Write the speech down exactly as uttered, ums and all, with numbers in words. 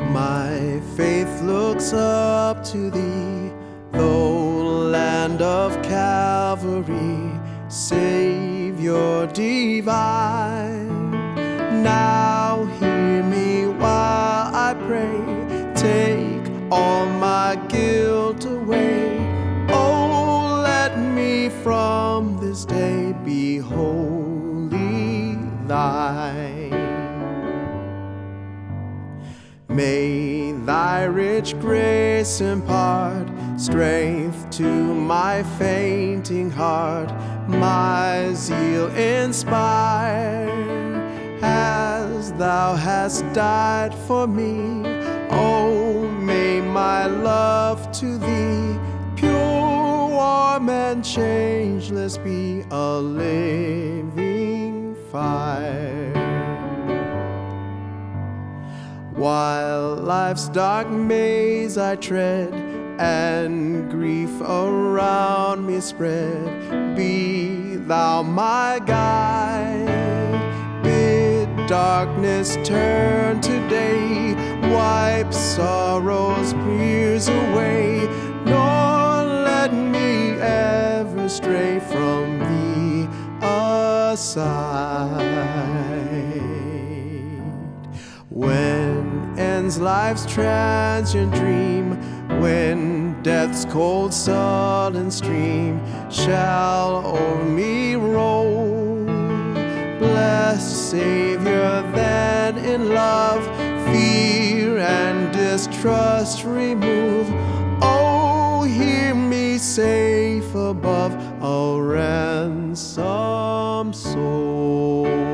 My faith looks up to thee, thou land of Calvary, Savior divine. Now hear me while I pray, take all my guilt away. Oh, let me from this day be wholly thine. May thy rich grace impart strength to my fainting heart, my zeal inspire, as thou hast died for me. Oh, may my love to thee, pure, warm, and changeless, be a living fire. While life's dark maze I tread, and grief around me spread, be thou my guide. Bid darkness turn to day, wipe sorrow's tears away, nor let me ever stray from thee aside. When ends life's transient dream, when death's cold sullen stream shall o'er me roll, blessed Savior, then in love fear and distrust remove. Oh, hear me safe above a ransomed soul.